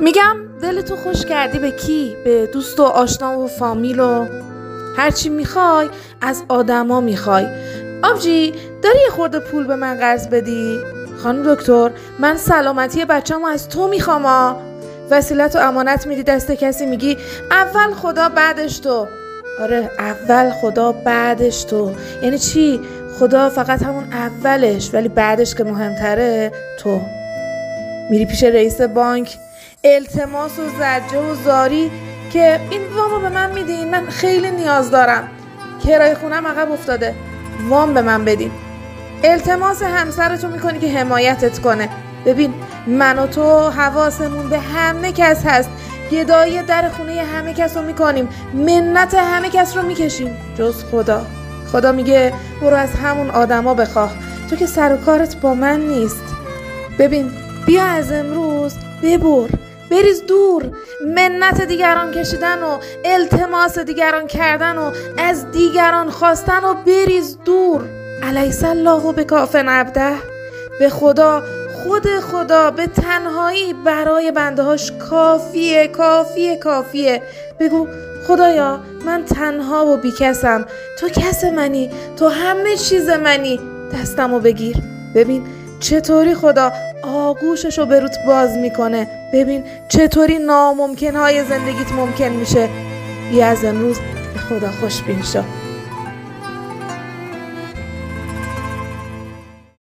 میگم دلتو خوش کردی به کی؟ به دوست و آشنا و فامیل و هرچی میخوای از آدما میخوای. آبجی داری یه خورده پول به من قرض بدی؟ خانم دکتر من سلامتی بچه‌مو از تو میخوام. وسیلت و امانت میدی دست کسی میگی اول خدا بعدش تو. آره اول خدا بعدش تو. یعنی چی؟ خدا فقط همون اولش ولی بعدش که مهمتره تو. میری پیش رئیس بانک التماس و زجه و زاری که این وامو به من میدین، من خیلی نیاز دارم، کرایه خونم عقب افتاده، وام به من بدین. التماس همسرتو میکنی که حمایتت کنه. ببین من و تو حواسمون به همه کس هست، گدایی در خونه همه کس رو میکنیم، منت همه کس رو میکشیم جز خدا. خدا میگه برو از همون آدما بخواه، تو که سر و کارت با من نیست. ببین بیا از امروز ببر، بریز دور، منت دیگران کشیدن و التماس دیگران کردن و از دیگران خواستن و بریز دور. الیس الله بکاف عبده، به خدا، خود خدا به تنهایی برای بنده هاش کافیه کافیه کافیه. بگو خدایا من تنها و بیکسم، تو کس منی، تو همه چیز منی، دستمو بگیر. ببین چطوری خدا آغوششو به روت باز میکنه، ببین چطوری ناممکنهای زندگیت ممکن میشه. بیا از امروز به خدا خوشبین شو.